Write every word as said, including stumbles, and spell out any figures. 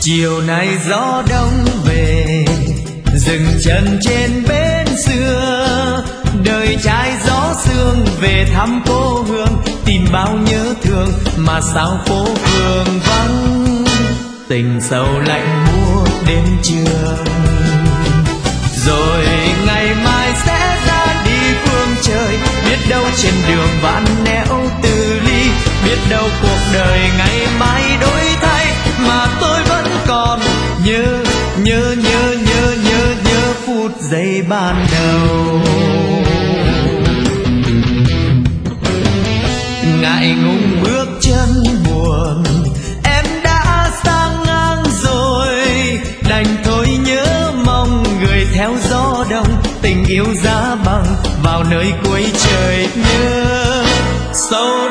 Chiều nay gió đông về, dừng chân trên bến xưa, đời trai gió sương về thăm cô hương, tìm bao nhớ thương mà sao phố phường vắng, tình sầu lạnh buốt đêm trường. Rồi ngày mai sẽ ra đi phương trời, biết đâu trên đường vạn nẻo từ ly, biết đâu cuộc đời ngày mai đổi thay, mà tôi vẫn còn nhớ nhớ nhớ nhớ nhớ nhớ phút giây ban đầu. Ngại ngùng bước chân buồn, em đã sang ngang rồi, đành thôi nhớ mong người theo gió đông, tình yêu giá băng vào nơi cuối trời nhớ sâu